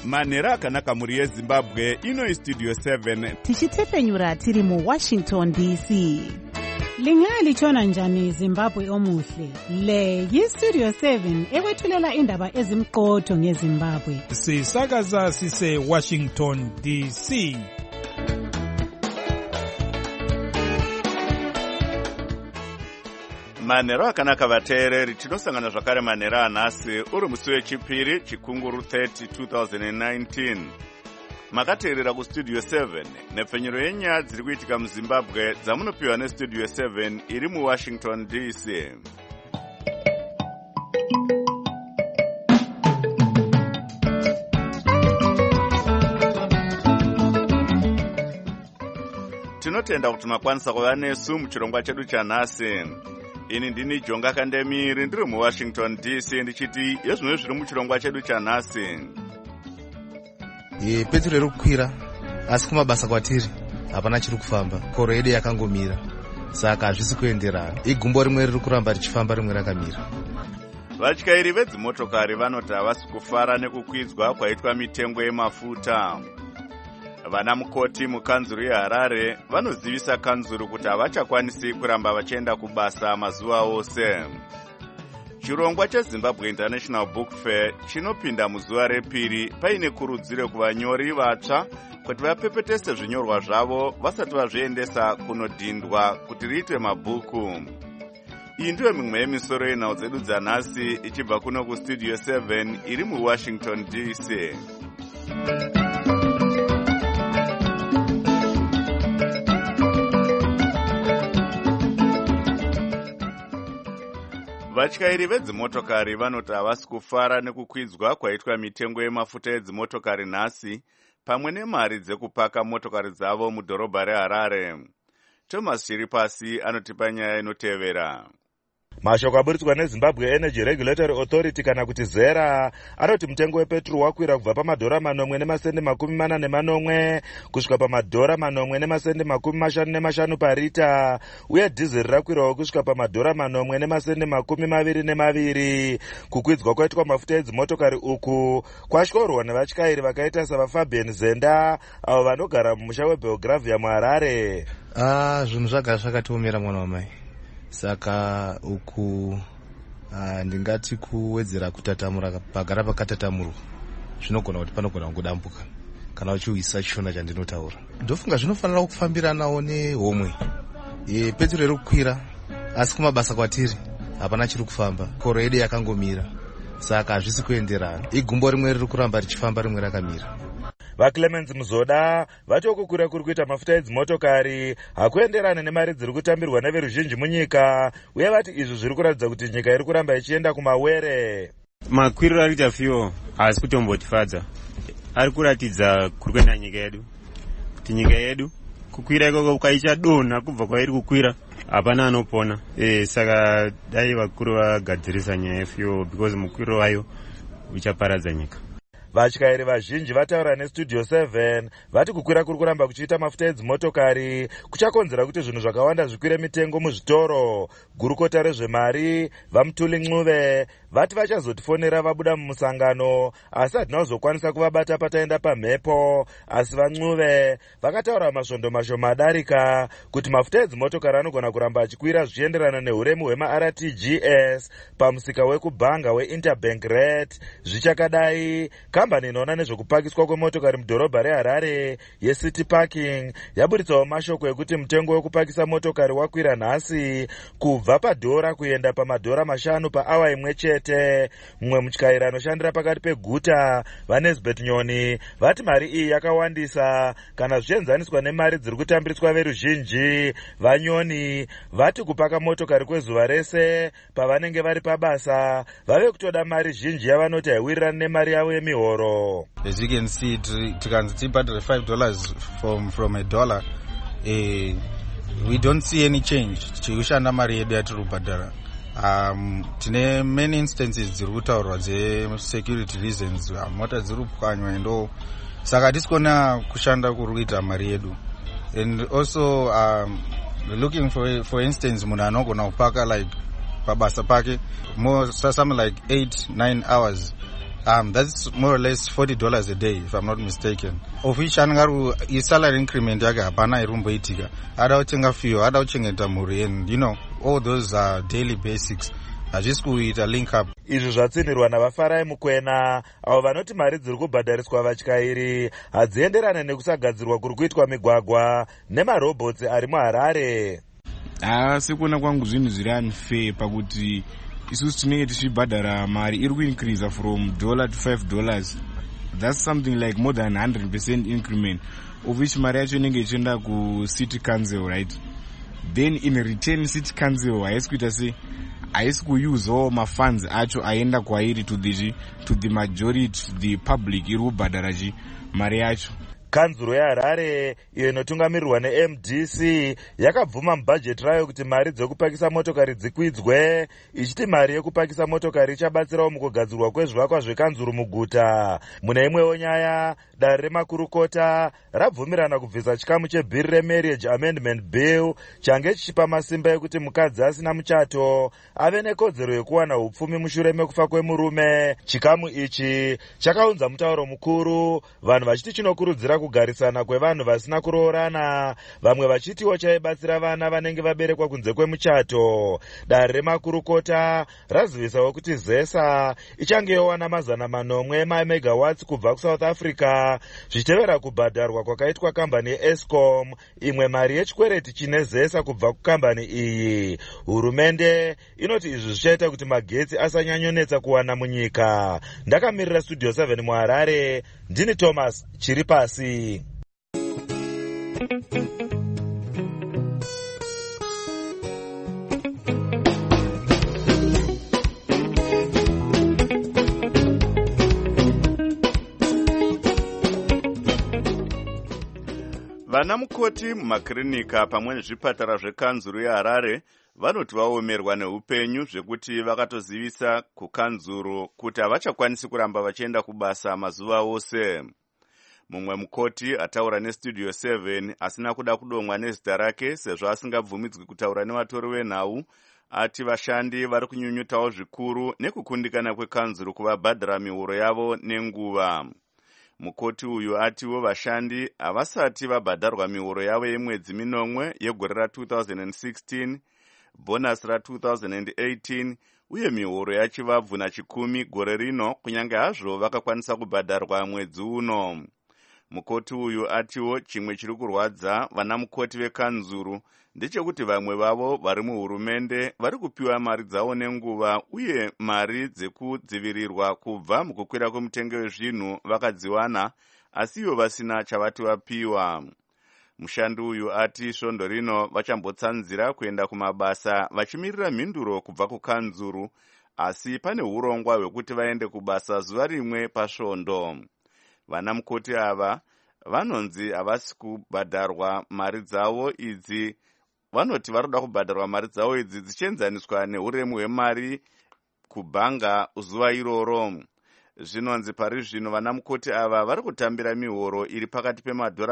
manhero akanaka mhuri yezimbabwe. Ino istudio 7 tichitefenyura tiri muWashington DC. Lingalitshona njani Zimbabwe omuhle? Le yistudio 7 ekwethulela indaba ezimqotho ngeZimbabwe. Sisakaza sise Washington DC. manhero akanaka vateereri. Tinosangana zvakare manhero anhasi uri musi wechipiri chikunguru 30 2019. Makateerera kustudio 7 nepfenyuro yenyaya dziri kuitika muZimbabwe dzamunopiwa nestudio 7 iri muWashington DC. Tinotenda kuti makwanisa kuva nesu muchirongwa chedu chanhasi. Ini ndini Jonga Kandemiri ndiri muWashington DC ndichiti yezvimwe zviri muchirongwa chedu chanhasi. Petro iri kukwira asi kumabasa kwatiri hapana chiri kufamba. Koro yedu yakangomira saka hazvisi kuendera. Igumbo rimwe riri kuramba richifamba rimwe rakamira. Vatyairi vedzimotokari vanoti havasi kufara nekukwidzwa kwaitwa mitengo yemafuta. Vana mukoti mukanzuru yeHarare vanozivisa kanzuru kuti havachakwanisi kuramba vachienda kubasa mazuva ose. Chirongwa cheZimbabwe International Book Fair chinopinda muzuva repiri paine kurudziro kuvanyori vatsva kuti vapepetese zvinyorwa zvavo vasati vazviendesa kunodhindwa kuti riitwe mabhuku. Iyi ndiyo mimwe yemisoro yenhau dzedu dzanhasi ichibva kuno kustudio 7 iri muWashington DC. Vatyairi vedzimotokari vanoti havasi kufara nekukwidzwa kwaitwa mitengo yemafuta edzimotokari nhasi pamwe nemari dzekupaka motokari dzavo mudhorobha reHarare. Thomas Chiripasi anotipa nyaya inotevera. Mashoko aburitswa neZimbabwe Energy Regulatory Authority kana kuti ZERA anoti mutengo wepetrol wakwira kubva pamadhora 4.48 kusvika pamadhora 4.55 parita, uye dhizeri rakwirawo kusvika pamadhora 4.22. Kukwidzwa kwaitwa mafuta edzimotokari uku kwashorwa nevatyairi vakaita savaFabian Zenda avo vanogara mumusha weBelgravia muHarare. Zvinhu zvagara zvakatiomera mwana wamai. Saka uku ndingati kuwedzera kutatamura pagara pakatatamurwa zvinogona kuti panogona kungodambuka kana uchiuyisa chishona chandinotaura. Ndofunga zvinofanira kufambiranawo nehomwe. Petro iri kukwira asi kumabasa kwatiri hapana chiri kufamba. Koro yedu yakangomira saka hazvisi kuendera. Igumbo rimwe riri kuramba richifamba rimwe rakamira. VaClemens Muzoda vati kukwira kuri kuita mafuta edzimotokari hakuenderana nemari dziri kutambirwa neveruzhinji munyika, uye vati izvi zviri kuratidza kuti nyika iri kuramba ichienda kumawere. Makwiriro ari kuita fiyo haasi kutombotifadza. Ari kuratidza kuri kuenda nyika yedu kuti nyika yedu kukwira ikoko kwaichadonha kubva kwairi kukwira hapana anopona. Saka dai vakuru vagadzirisa nyaya yefiyo because mukwiriro wayo uchaparadza nyika. Vatyairi vazhinji vataura nestudio 7 vati kukwira kuri kuramba kuchiita mafuta edzimotokari kuchakonzera kuti zvinhu zvakawanda zvikwire mitengo muzvitoro. Gurukota rezvemari vaMutuli Ncube vati vachazotifonera vabuda mumusangano asi hatina kuzokwanisa kuvabata pataenda pamhepo. Asi vaNcube vakataura masvondo mashoma adarika kuti mafuta edzimotokari anogona kuramba achikwira zvichienderana neuremu hwemaRTGS pamusika wekubhanga weInterbank Rate. Zvichakadai, kambani inoona nezvekupakiswa kwemotokari mudhorobha reHarare yeCity Parking yaburitsawo mashoko ekuti mutengo wekupakisa motokari wakwira nhasi kubva padhora kuenda pamadhora 5 paawa imwe chete. Mumwe mutyairi anoshandira pakati peguta vaNesbeth Nyoni vati mari iyi yakawandisa kana zvichienzaniswa nemari dziri kutambiriswa veruzhinji. VaNyoni vati kupaka motokari kwezuva rese pavanenge vari pabasa vave kutoda mari zhinji yavanoti haiwirirani nemari yavo yemihoro. As you can see, tikanzi tibhadhare $5 from a dollar, we don't see any change. Chikushanda mari yedu yatiri kubhadhara. Tine many instances dziri kutaurwa security reasons, mota dziri kupwanywa endo saka tisikona kushanda kuri kuita mari yedu. And also looking for instance munhu anogona kupaka like pabasa pake more something like 8-9 hours That's more or less $40 a day, if I'm not mistaken. Of which his salary increment yake hapana irumboitika. Ada utenga fuel, ada uchengeta mhuri, and all those are daily basics. Just kuita link up. Izvi zvatsinirwa navafarai mukwena avo vanoti mari dziri kubhadhariswa vatyairi hadzienderane nekusagadzirwa kuri kuitwa migwagwa nemarobhotsi ari muHarare. Sekuona kwangu zvinhu zviri unfair pakuti isusu tinenge tichibhadhara mari iri kuincrease from $1 to $5. That's something like more than 100% increment, of which mari yacho inenge ichienda kucity council, right? Then in return city council haisi kuita sei, haisi kuusewo mafunds acho aenda kwairi to the majority, the public iri kubhadhara mari yacho. Kanzuro yeHarare iyo inotungamirirwa neMDC yakabvuma mubhajeti rayo kuti mari dzekupakisa motokari dzikwidzwe, ichiti mari yekupakisa motokari ichabatsirawo mukugadzirwa kwezvivakwa zvekanzuru muguta. Mune imwewo nyaya, dare remakurukota rabvumirana kubvisa chikamu chebhiri reMarriage Amendment Bill change chichipa masimba ekuti mukadzi asina muchato ave nekodzero yekuwana upfumi mushure mekufa kwemurume. Chikamu ichi chakaunza mutauro mukuru, vanhu vachiti chinokurudzira kugarisana kwevanhu vasina kuroorana, vamwe vachitiwo chaibatsira vana vanenge vaberekwa kunze kwemuchato. Dare remakurukota razivisawo kuti ZESA ichange yowana $900 mamegawatts kubva kuSouth Africa, zvichitevera kubhadharwa kwakaitwa kambani yeEscom imwe mari yechikwereti chine ZESA kubva kukambani iyi. Hurumende inoti izvi zvichaita kuti magetsi asanyanyonetsa kuwana munyika. Ndakamirira Studio 7 muHarare, ndini Thomas Chiripasi. Vana mukoti mumakirinika pamwe nezvipatara zvekanzuru yeHarare vanoti vaomerwa neupenyu zvekuti vakatozivisa kukanzuru kuti havachakwanisi kuramba vachienda kubasa mazuva ose. Mumwe mukoti ataura neStudio 7 asina kuda kudomwa nezita rake sezvo asingabvumidzwi kutaura nevatori venhau, ati vashandi vari kunyunyutawo zvikuru nekukundikana kwekanzuru kuvabhadhara mihoro yavo nenguva. Mukoti uyu atiwo vashandi havasati vabhadharwa mihoro yavo yemwedzi minomwe yegore ra2016, bhonasi ra2018 uye mihoro yachivabvu nachikumi gore rino, kunyange hazvo vakakwanisa kubhadharwa mwedzi uno. Mukoti uyu atiwo chimwe chiri kurwadza vana mukoti vekanzuru ndechekuti vamwe vavo vari muhurumende vari kupiwa mari dzavo nenguva uye mari dzekudzivirirwa kubva mukukwira kwemutengo wezvinhu vakadziwana, asi ivo vasina chavati vapiwa. Mushandi uyu ati svondo rino vachambotsanzira kuenda kumabasa vachimirira mhinduro kubva kukanzuru, asi pane urongwa hwekuti vaende kubasa zuva rimwe pasvondo. Vana mukoti ava vanonzi havasi kubhadharwa mari dzavo idzi, vanoti varoda kubhadharwa mari dzavo idzi dzichienzaniswa neuremu hwemari kubhanga zuva iroro. Zvinonzi pari zvino vana mukoti ava vari kutambira mihoro iri pakati pemadhora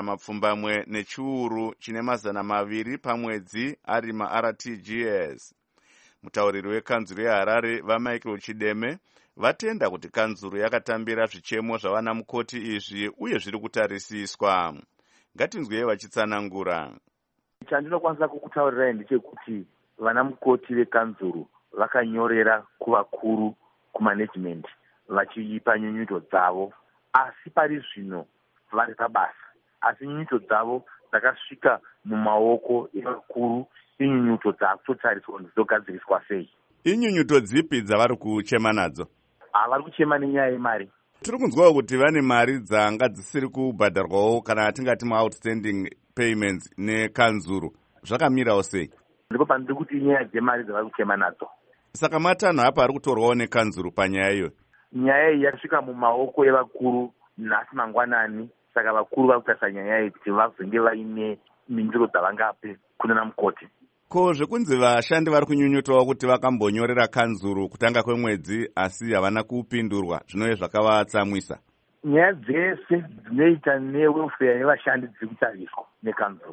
200 nechiuru chine 200 pamwedzi ari maRTGS. Mutauriri wekanzuru yeHarare vaMichael Chideme vatenda kuti kanzuru yakatambira zvichemo zvavana mukoti izvi uye zviri kutarisiswa. Ngatinzwei vachitsanangura. Chandinokwanisa kukutaurirai ndechekuti vana mukoti vekanzuru vakanyorera kuvakuru kumanagement vachiipa nyunyuto dzavo, asi pari zvino vari pabasa, asi nyunyuto dzavo dzakasvika mumaoko evakuru. Inyunyuto dzakutotariswa kuti dzogadziriswa sei. Inyunyuto dzipi dzavari kuchema nadzo? Vari kuchema nenyaya yemari. Tiri kunzwawo kuti vane mari dzanga dzisiri kubhadharwawo kana atingati outstanding payments nekanzuru. Zvakamirawo sei? Ndipo pandiri kuti nyaya dzemari dzavari kuchema nadzo. Saka matanho apa ari kutorwawo nekanzuru panyaya iyo. Nyaya iyi yasvika mumaoko evakuru nhasi mangwanani, saka vakuru vari kutarisa nyaya iyi kuti vazonge vaine mhinduro dzavangape kunana mukoti. Ko zvekunzi vashandi vari kunyunyutawo kuti vakambonyorera kanzuru kutanga kwemwedzi asi havana kupindurwa, zvinove zvakavatsamwisa. Nyaya dzese dzinoita newelfare yevashandi dziri kutariswa nekanzuru.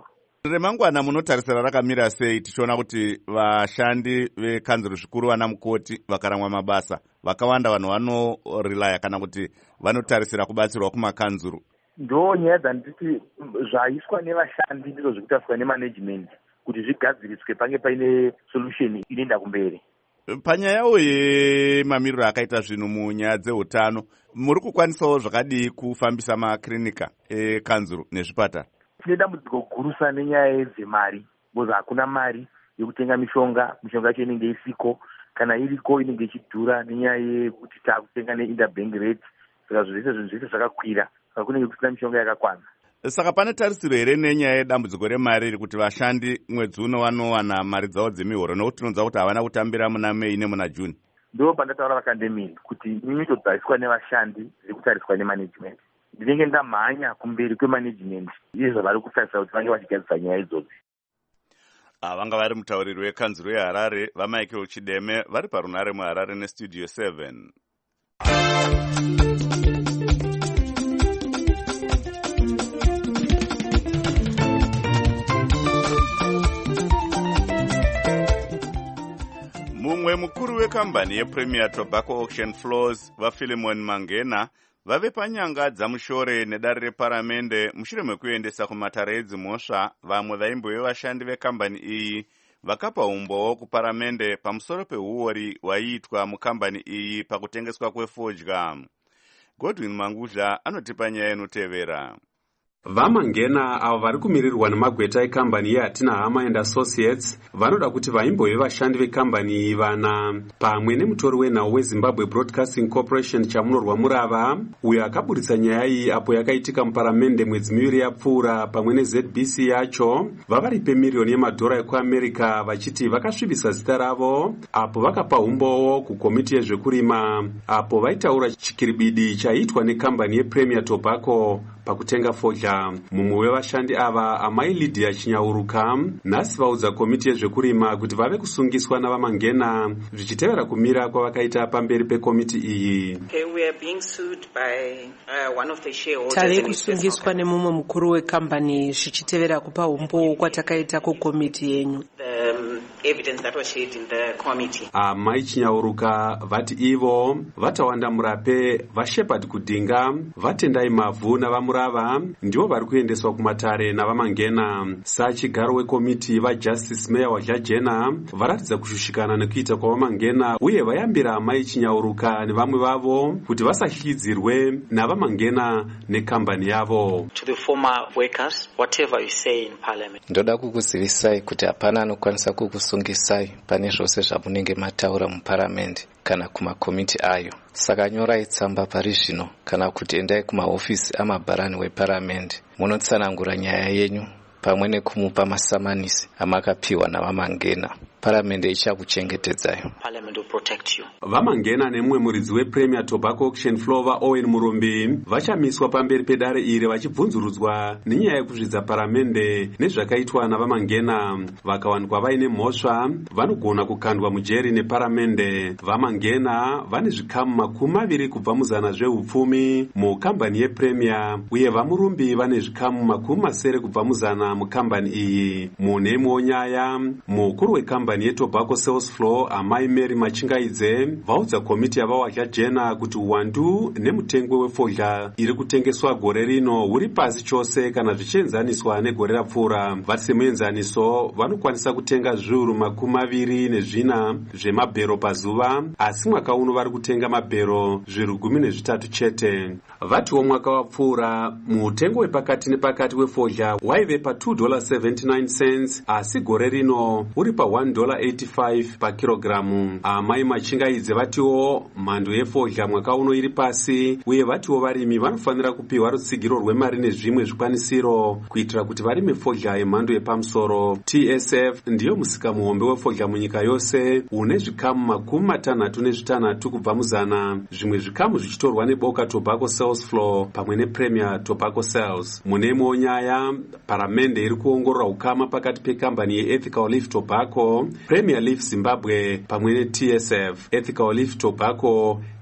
Remangwana munotarisira rakamira sei tichiona kuti vashandi vekanzuru zvikuru vana mukoti vakaramwa mabasa vakawanda vanhu vanorilaya kana kuti vanotarisira kubatsirwa kumakanzuru? Ndo nyaya dzanditi zvaiswa nevashandi ndizvo zvekutariswa nemanagement kuti zvigadziriswe pange paine solution inoenda kumberi. Panyayawo yemamiriro akaita zvinhu munyaya dzeutano, muri kukwanisawo zvakadii kufambisa makirinika ekanzuru nezvipatara? Tine dambudziko gurusa nenyaya dzemari, boza hakuna mari yekutenga mishonga yacho inenge isiko, kana iriko inenge ichidhura nenyaya yekuti taakutenga neinterbank rate, saka zvinhu zvese zvakakwira, saka kunenge kusina mishonga yakakwana. Saka pane tarisiro here nenyaya yedambudziko remari iri kuti vashandi mwedzi uno vanowana mari dzavo dzemihoro, nokuti tinoziva kuti havana kutambira muna Mei nemuna June? Ndo pandataura vakandemini kuti nyimito dzaiswa nevashandi dziri kutariswa nemanagement. Ndinenge ndamhanya kumberi kwemanagement izvo vari kutarisa kuti vange vachigadzisa nyaya idzodzo. Vanga vari mutauriri wekanzuru yeHarare vaMichael Chideme vari parunare muHarare nestudio 7. Mumwe mukuru wekambani yePremier Tobacco Auction Floors vaPhilemon Mangena vave panyanga dzamushore nedare reparamende mushure mekuendesa kumatare edzimhosva vamwe vaimbove vashandi vekambani iyi vakapa umbowo kuparamende pamusoro peuori hwaiitwa mukambani iyi pakutengeswa kwefodya. Godwin Mangudla anotipa nyaya inotevera. VaMangena avo vari kumirirwa nemagweta ekambani yeHatina Hama and Associates vanoda kuti vaimbove vashandi vekambani iyi vana pamwe nemutori wenhau weZimbabwe Broadcasting Corporation chamunorwa Murava uyo akaburitsa nyaya iyi apo yakaitika muparamende mwedzi miviri yapfuura pamwe neZBC yacho vavaripe miriyoni yemadhora ekuAmerica vachiti vakasvibisa zita ravo apo vakapa umbowo kukomiti yezvekurima apo vaitaura chikiribidi chaiitwa nekambani yePremier Tobacco pakutenga fodya. Mumwe wevashandi ava Amai Lydia Chinyauruka nhasi vaudza komiti yezvekurima kuti vave kusungiswa navaMangena zvichitevera kumira kwavakaita pamberi pekomiti iyi. Tari kusungiswa nemumwe mukuru wekambani zvichitevera kupa umbowo kwatakaita kukomiti yenyu. Amai Chinyauruka vati ivo vatawanda murape vaShepherd Kudinga vatendai mavhu navamurava ndivo vari kuendeswa kumatare navaMangena. Sachigaro wekomiti vaJustice Meya waJajena varatidza kushushikana nekuita kwavaMangena uye vayambira Amai Chinyauruka nevamwe vavo kuti vasahlidzirwe navaMangena nekambani yavo. Ndoda kukuzivisai kuti hapana anokwanisa kukusungisai pane zvose zvamunenge mataura muparamende kana kumakomiti ayo. Saka nyorai tsamba pari zvino kana kuti endai kumahofisi amabharani weparamende munotsanangura nyaya yenyu pamwe nekumupa masamanisi amakapiwa navaMangena. Paramende ichakuchengetedzai. VaMangena nemumwe muridzi wePremier Tobacco Auction Floor Owen Murumbi vachamiswa pamberi pedare iri vachibvunzurudzwa nenyaya yekuzvidza paramende nezvakaitwa navaMangena. Vakawanikwa vaine mhosva vanogona kukandwa mujeri neparamende. VaMangena vane zvikamu 20 kubva muzana zveupfumi mukambani yePremier uye vaMurumbi vane zvikamu 70 kubva muzana mukambani iyi. Mune imwewo nyaya mukuru wekambani yeTobacco Sales Floor Amai Mary Machingaidze vaudza komiti yavaWaJajena kuti uwandu nemutengo wefodya iri kutengeswa gore rino uri pasi chose kana zvichienzaniswa negore rapfuura. Vati semuenzaniso vanokwanisa kutenga zviuru 24 zvemabhero pazuva asi mwaka uno vari kutenga mabhero zviuru 13 chete. Vatiwo mwaka wapfuura mutengo wepakati nepakati wefodya waive pa $2.79 asi gore rino uri pa $1.85 pakirogiramu. Amai Machingaidze vatiwo mhando yefodya mwaka uno iri pasi uye vatiwo varimi vanofanira kupiwa rutsigiro rwemari nezvimwe zvikwanisiro kuitira kuti varime fodya yemhando yepamusoro. TSF ndiyo musika muhombe wefodya munyika yose une zvikamu 66 kubva muzana, zvimwe zvikamu zvichitorwa neboka Tobacco Sales Floor pamwe nePremier Tobacco Sales. Mune imwewo nyaya paramende iri kuongorora ukama pakati pekambani yeEthical Leaf Tobacco, Premier Leaf Zimbabwe pamwe neTSF. Ethical Leaf Tobacco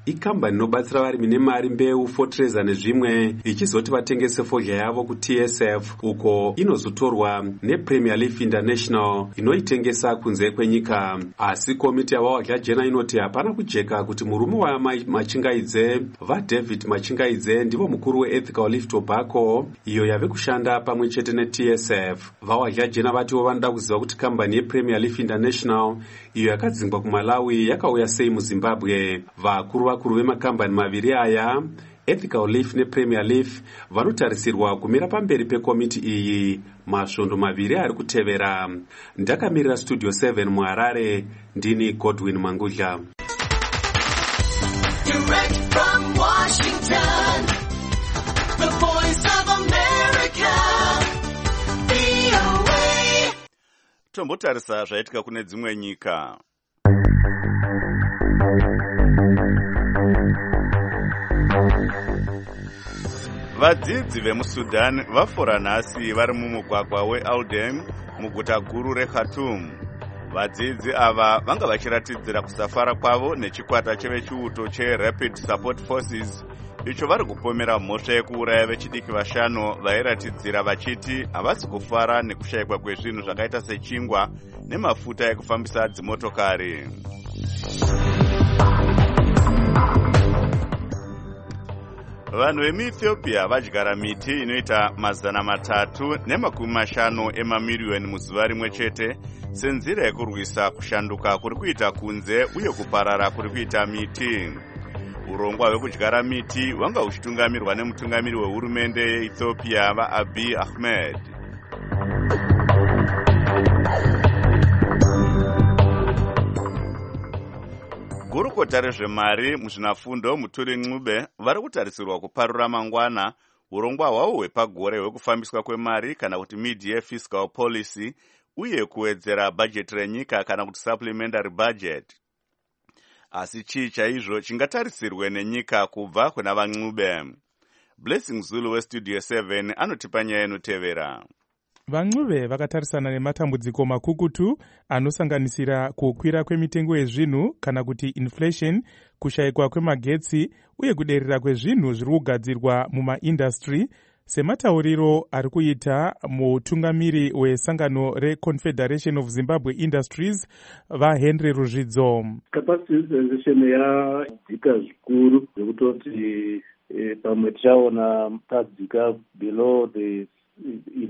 ikambani inobatsira varimi nemari, mbeu, fotreza nezvimwe, ichizoti vatengese fodya yavo kuTSF uko inozotorwa nePremier Leaf International inoitengesa kunze kwenyika. Asi komiti yavawadya jena inoti hapana kujeka kuti murume waMachingaidze, vaDavid Machingaidze, ndivo mukuru weEthical Leaf Tobacco iyo yave kushanda pamwe chete neTSF. Vawadya jena vatiwo vanoda kuziva kuti kambani yePremier Leaf International iyo yakadzingwa kuMalawi yakauya sei muZimbabwe. Vakuru vemakambani maviri aya, Ethical Leaf nePremier Leaf, vanotarisirwa kumira pamberi pekomiti iyi masvondo maviri ari kutevera. Ndakamirira Studio 7 muHarare, ndini Godwin Mangudla. Direct from Washington, the voice of America, VOA. Tombotarisa zvaitika kune dzimwe nyika. Vadzidzi vemuSudan vafora nhasi vari mumugwagwa weAldem muguta guru reKhartoum. Vadzidzi ava vanga vachiratidzira kusafara kwavo nechikwata chevechiuto cheRapid Support Forces icho vari kupomera mhosva yekuuraya vechidiki vashanu vairatidzira vachiti havasi kufara nekushayikwa kwezvinhu zvakaita sechingwa nemafuta ekufambisa dzimotokari. Vanhu vemuEthiopia vadyara miti inoita 350 emamiriyoni muzuva rimwe chete senzira yekurwisa kushanduka kuri kuita kunze uye kuparara kuri kuita miti. Urongwa hwekudyara miti hwanga huchitungamirwa nemutungamiri wehurumende yeEthiopia vaAbiy Ahmed. Gurukota rezvemari muzvinafundo Muturi Ncube vari kutarisirwa kuparura mangwana urongwa hwavo hwepagore hwekufambiswa kwemari kana kuti mid-year fiscal policy uye kuwedzera bhajeti renyika kana kuti supplementary budget. Asi chii chaizvo chingatarisirwe nenyika kubva kuna vaNcube? Blessing Zulu weStudio 7 anotipa nyaya inotevera. VaNcube vakatarisana nematambudziko makukutu anosanganisira kukwira kwemitengo yezvinhu kana kuti inflation, kushayikwa kwemagetsi uye kuderera kwezvinhu zviri kugadzirwa mumaindastry, sematauriro ari kuita mutungamiri wesangano reConfederation of Zimbabwe Industries vaHenry Ruzvidzo. Capacity utilization yadzika zvikuru zvekutoti pamwe tichaona tadzika below the the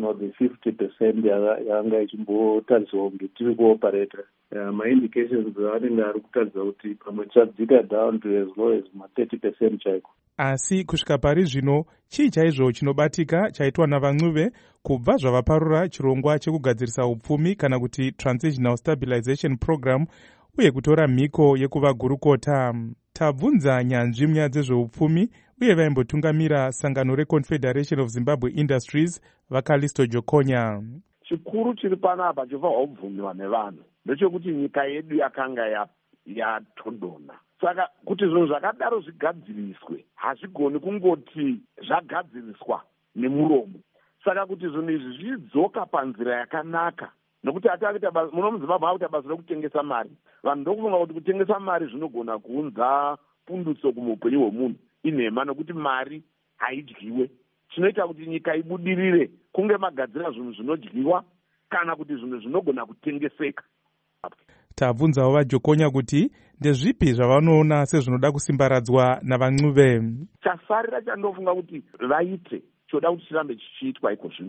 50% yanga ichimbotariswa kunge tiri kuoperata. Ma-indications anenge ari kutaridza kuti pamwe tichadzika down to as low as 30% chaiko. Asi kusvika pari zvino chii chaizvo chinobatika chaitwa navaNcube kubva zvavaparura chirongwa chekugadzirisa upfumi kana kuti Transitional Stabilization Program uye kutora mhiko yekuva gurukota? Tabvunza nyanzvi munyaya dzezveupfumi uye vaimbotungamira sangano reConfederation of Zimbabwe Industries vaKalisto Jokonya. Chikuru chiri panapa chobva kubvumiwa nevanhu ndechekuti nyika yedu yakanga yatondona. Saka kuti zvinhu zvakadaro zvigadziriswe hazvigoni kungoti zvagadziriswa nemuromo. Saka kuti zvinhu izvi zvidzoka panzira yakanaka, nokuti muno muZimbabwe akuita basa rekutengesa mari. Vanhu ndokufunga kuti kutengesa mari zvinogona kuunza pundutso kumuupenyu hwemunhu inhema, nokuti mari haidyiwe. Chinoita kuti nyika ibudirire kunge magadzira zvinhu zvinodyiwa kana kuti zvinhu zvinogona kutengeseka. Tabvunzawo vaJokonya kuti ndezvipi zvavanoona sezvinoda kusimbaradzwa navaNcube. Chasarira chandofunga kuti vaite choda kuti chirambe chichiitwa iko zvino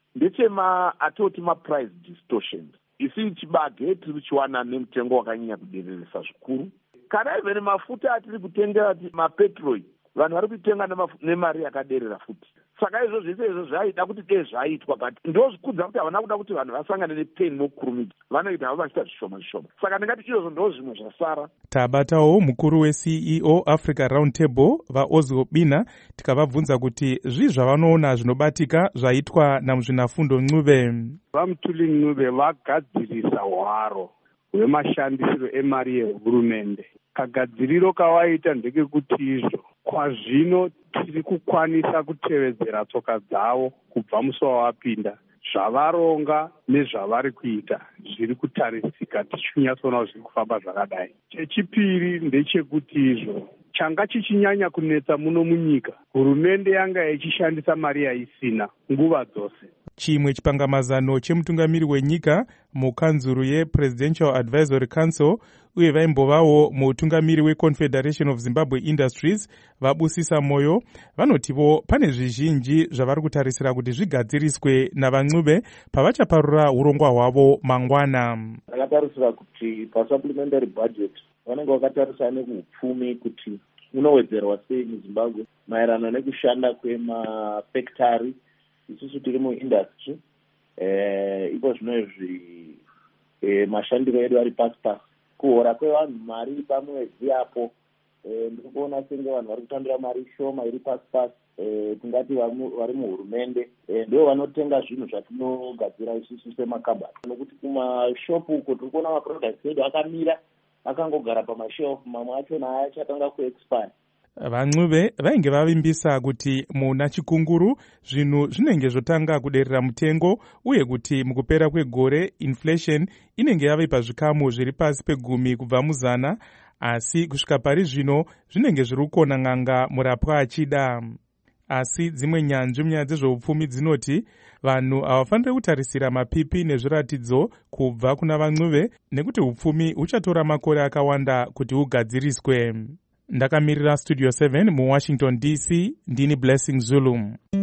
atoti ma-price distortions. Isi chibage tiri kuchiwana nemutengo wakanyanya kudereresa zvikuru. Kana ivene mafuta atiri kutenga mapetrol, vanhu vari kutenga nemari yakaderera futi. Saka izvo zvese izvo zvaida kuti dei zvaitwa, but ndozvikudza kuti havana kuda kuti vanhu vasangane nepeni nokurumidza. Vanoita havo vachiita zvishoma zvishoma. Saka ndingati izvozvo ndo zvimwe zvasara. Tabatawo mukuru weCEO Africa Roundtable vaOzgo Bina tikavabvunza kuti zvii zvavanoona zvinobatika zvaitwa namuzvinafundo Ncube. Vamutuli Ncube vagadzirisa hwaro hwemashandisiro emari yehurumende. Kagadziriro kavaita ndekekuti izvo kwazvino tiri kukwanisa kutevedzera tsoka dzavo kubva musi wavapinda. Zvavaronga nezvavari kuita zviri kutarisika, tichinyatsoona zviri kufamba zvakadai. Chechipiri ndechekuti izvo changa chichinyanya kunetsa muno munyika hurumende yanga ichishandisa mari yaisina nguva dzose. Chimwe chipangamazano chemutungamiri wenyika mukanzuru yePresidential Advisory Council uye vaimbovawo mutungamiri weConfederation of Zimbabwe Industries vabusisa moyo vanotivo pane zvizhinji zvavari kutarisira kuti zvigadziriswe navanxube pavachaparura urongwa hwavo mangwana. Vakatarisira kuti pasupplementary budget vanenge vakatarisa nekuupfumi kuti unowedzerwa sei muZimbabwe maererano nekushanda kwemafactory. Isusu tiri muindustry iko zvinozvi mashandiro edu ari pasi pasi kuhora kwevanhu mari pamwedzi apo ndiri kuona senge vanhu vari kutambira mari shoma iri pasi pasi tingati vari muhurumende ndivo vanotenga zvinhu zvatinogadzira isusu semakabhati nokuti kumashopu uko tiri kuona maproducts edu akamira akangogara pamashelf mamwe achona achatanga kuexpire. Vanxube vainge vavimbisa kuti muna chikunguru zvinhu zvinenge zvotanga kuderera mutengo uye kuti mukupera kwegore inflation inenge yave pazvikamu zviri pasi pe10 kubva muzana, asi kusvika pari zvino zvinenge zviri kukona n'anga murapwa achida. Asi dzimwe nyanzvi munyaya dzezveupfumi dzinoti vanhu havafaniri kutarisira mapipi nezviratidzo kubva kuna vanxube nekuti upfumi huchatora makore akawanda kuti hugadziriswe. Ndakamirira Studio 7 muWashington DC, ndini Blessing Zulu.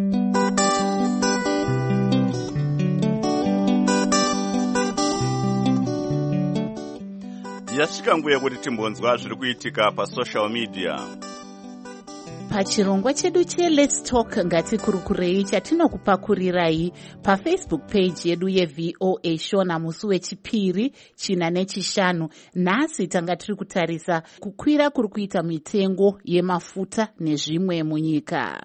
Yasvika nguva yekuti timbonzwa zviri kuitika pasocial media. Pachirongwa chedu cheLet's Talk ngatikurukurei chatinokupakurirai paFacebook page yedu yeVOA Shona musi wechipiri 4 nechi5. Nhasi tanga tiri kutarisa kukwira kuri kuita mitengo yemafuta nezvimwe munyika.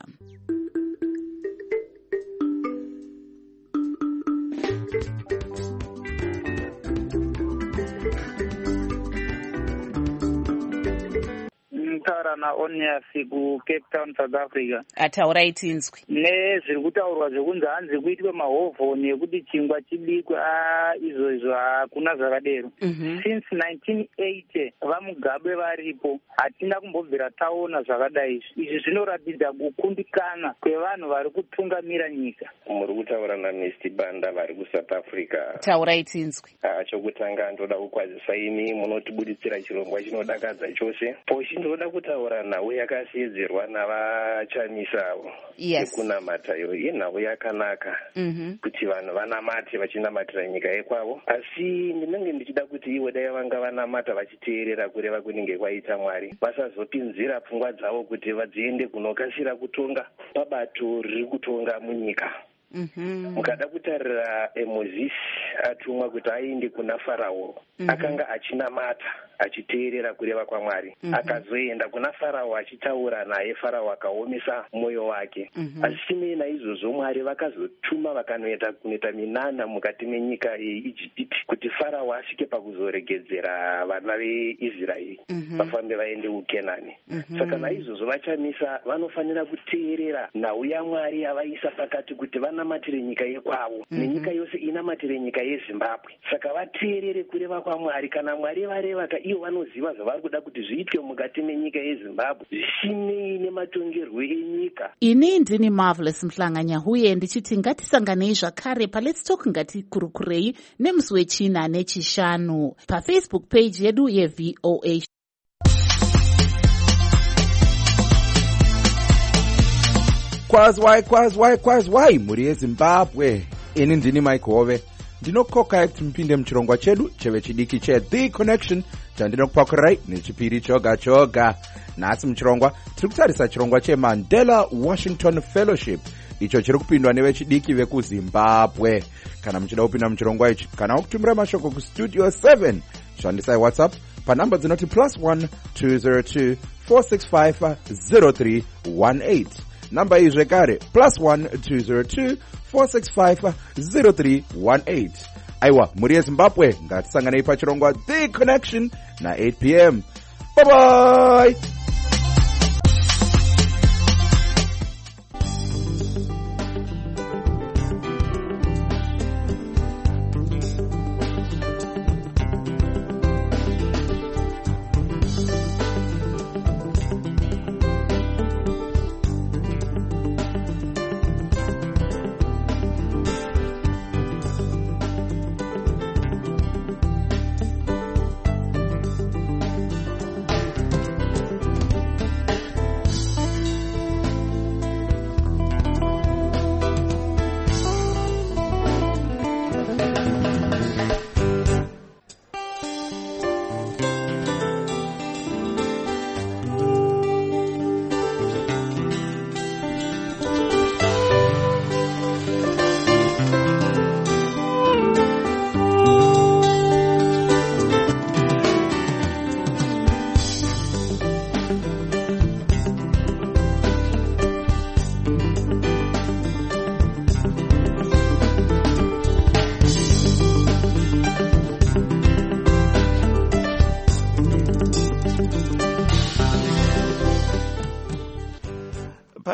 na Onyasi ku Cape Town, South Africa. Ataurai tinzwi. Nezviri kutaurwa zvekunzi hanzi kuitwe mahovhoni ekuti chingwa chibikwe izvo hakuna zvakadero. Since 1980 vaMugabe varipo hatina kumbobvira taona zvakadai. Izvi zvinoratidza kukundikana kwevanhu vari kutungamira nyika. Muri kutaura naMr. Banda vari kuSouth Africa. Taurai tinzwi. Chokutanga ndoda kukwazisaini munotibuditsira chirongwa chinodakadza chose. Poshi ndoda kutaura nhau yakasiedzerwa navachamisawo. Yes. Kunamatayo inhau yakanaka. Kuti vanhu vanamate vachinamatira nyika yekwavo. Asi ndinenge ndichida kuti ivo dai vanga vanamata vachiteerera kureva kunenge kwaita Mwari. Vasazopinzira pfungwa dzavo kuti vadziende kunokasira kutonga pabato riri kutonga munyika. Mukada kutarira Moses atumwa kuti aende kuna Farao, akanga achinamata achiteerera kureva kwaMwari. Akazoenda kuna Farao achitaura naye, Farao akaomesa mwoyo wake. Asi naizvozvo Mwari vakazotuma vakanoita kunoita minana mukati menyika yeIjipiti kuti Farao asvike pakuzoregedzera vana veIsraeri vafambe vaende kuKenani. Saka naizvozvo vachamisa vanofanira kuteerera nhau yaMwari yavaisa pakati kuti vanamatire nyika yekwavo nenyika yose inamatire nyika yeZimbabwe. Saka vateerere kureva kwaMwari. Kana Mwari vareva ivo vanoziva zvavari kuda kuti zviitwe mukati menyika yeZimbabwe zvisinei nematongerwo enyika. Ini ndini Marvelous Mhlanganya huye ndichiti ngatisanganei zvakare paLet's Talk ngatikurukurei nemusi wechina nechi5 paFacebook page yedu yeVOA. Kwazwai muri yeZimbabwe. Ini ndini Mike Hove. Ndinokoka kuti mpinde muchirongwa chedu chevechidiki cheThe Connection chandinokupakurirai nechipiri choga. Nhasi muchirongwa tiri kutarisa chirongwa cheMandela Washington Fellowship, icho chiri kupindwa nevechidiki vekuZimbabwe. Kana muchida kupinda muchirongwa ichi kana kutumira mashoko kuStudio 7, shandisai WhatsApp panhamba dzinoti +1 202 465 0318. Namba iyi zvekare +1 202 465 0318. Aiwa, muri yeZimbabwe ngatisanganei pachirongwa The Connection na 8 p.m. Bye bye.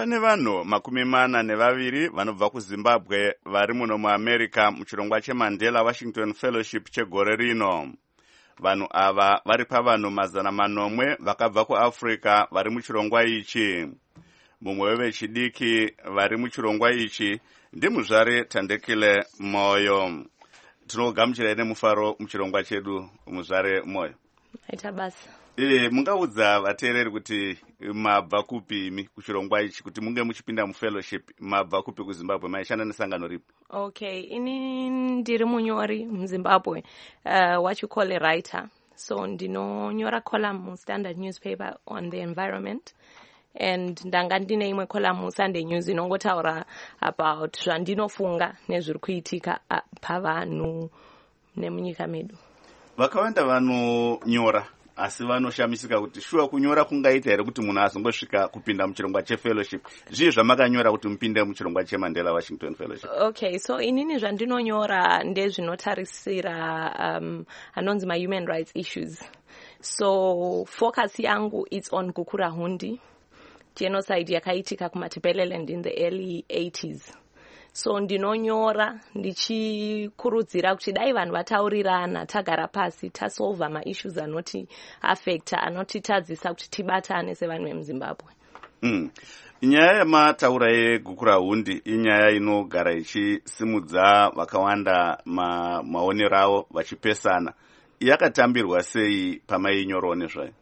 pane vanhu 42 vanobva kuzimbabwe vari muno muamerica muchirongwa cheMandela Washington Fellowship chegore rino. Vanhu ava vari pavanhu 800 vakabva kuAfrica vari muchirongwa ichi. Mumwe wevechidiki vari muchirongwa ichi ndimuzvare Tandekile Moyo. Tinogamuchira nemufaro muchirongwa chedu muzvare Moyo. Aita basa. Mungaudza vateereri kuti mabva kupi imi kuchirongwa ichi kuti munge muchipinda mufellowship, mabva kupi kuZimbabwe, maishanda nesangano ripi? Okay, ini ndiri munyori muZimbabwe, what you call a writer. So ndinonyora column muStandard newspaper on the environment. And ndanga ndine imwe column muSunday News inongotaura about zvandinofunga nezviri kuitika pavanhu nemunyika medu. Vakawanda vanonyora asi vanoshamisika kuti shuwa kunyora kungaita here kuti munhu azongosvika kupinda muchirongwa chefellowship. Zvii zvamakanyora kuti mupinde muchirongwa cheMandela Washington Fellowship? Okay, so inini zvandinonyora ndezvinotarisira anonzi ma-human rights issues. So focus yangu it's on Gukura Hundi, genocide yakaitika kuMatebeleland in the early 80s. So ndinonyora ndichikurudzira kuti dai vanhu vataurirana tagara pasi tasolva ma-issues anoti affecta anotitadzisa kuti tibatane sevanhu vemuZimbabwe. Nyaya yamataura yeGukura Hundi inyaya inogara ichisimudza vakawanda maonero avo vachipesana. Yakatambirwa sei pamainyorawo nezvayo?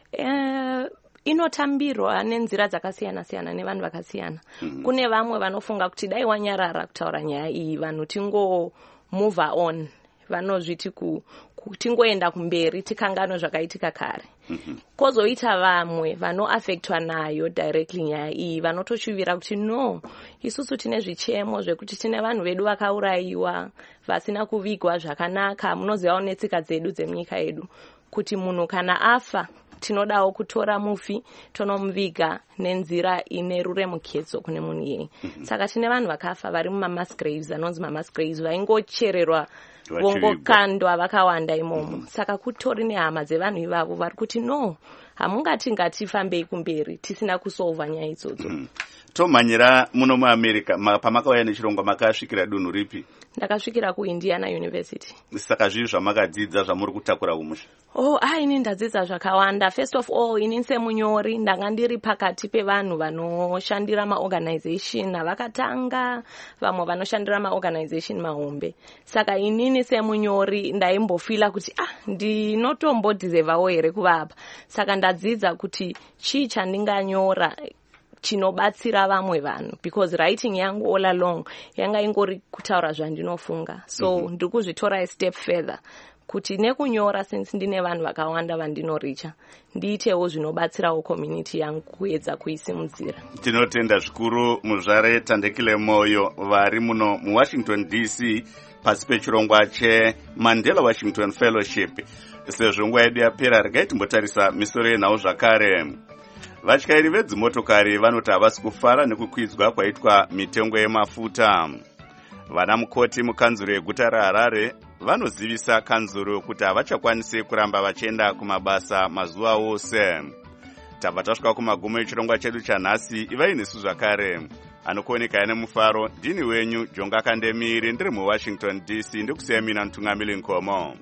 Inotambirwa nenzira dzakasiyana-siyana nevanhu vakasiyana. Kune vamwe vanofunga kuti dai wanyarara kutaura nyaya iyi vanhu tingo move on, vanozviti tingoenda kumberi tikanganwe zvakaitika kare. Kozoita vamwe vanoaffectwa nayo directly nyaya iyi vanotoshuwira kuti no, isusu tine zvichemo zvekuti tine vanhu vedu vakaurayiwa vasina kuvigwa zvakanaka. Munozivawo netsika dzedu dzemunyika yedu kuti munhu kana afa tinodawo kutora mufi tonomuviga nenzira ine ruremuketso kune munhu iyeye. Saka tine vanhu vakafa vari mumamass graves, anonzi mamass graves, vaingochererwa vongokandwa vakawanda imomo. Saka kutori nehama dzevanhu ivavo vari kuti no, hamungati ngatifambei kumberi tisina kusolva nyaya idzodzo. Tomhanyira muno muAmerica, pamakauya nechirongwa makasvikira dunhu ripi? Ndakasvikira kuIndiana University. Saka zvii zvamakadzidza zvamuri kutakura umusha? Ini ndadzidza zvakawanda. First of all, ini semunyori ndanga ndiri pakati pevanhu vanoshandira maorganization avakatanga, vamwe vanoshandira maorganization mahombe. Saka inini semunyori ndaimbofila kuti ndinotombodhizevawo here kuvapa. Saka ndadzidza kuti chii chandinganyora chinobatsira vamwe vanhu, because writing yangu all along yanga ingori kutaura zvandinofunga. So ndiri kuzvitora a step further kuti nekunyora, since ndine vanhu vakawanda vandinoricha, ndiitewo zvinobatsirawo community yangu kuedza kuisimudzira. Tinotenda zvikuru muzvare Tandekile Moyo vari muno muWashington DC pasi pechirongwa cheMandela Washington Fellowship. Sezvo nguva yedu yapera, regai timbotarisa misoro yenhau zvakare. Vatyairi vedzimotokari vanoti havasi kufara nekukwidzwa kwaitwa mitengo yemafuta. Vana mukoti mukanzuro yeguta raHarare vanozivisa kanzuro kuti havachakwanisi kuramba vachienda kumabasa mazuva ose. Tabva tasvika kumagumo echirongwa chedu chanhasi. Ivai nesu zvakare. Anokuoneka nemufaro ndini wenyu Jonga Kandemiri, ndiri muWashington DC, ndikusiya mina Ntungamili Nkomo.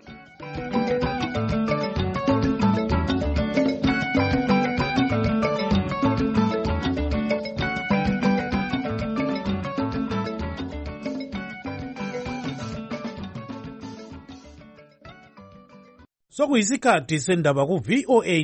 Sokuyisikhathi sendaba ku VOA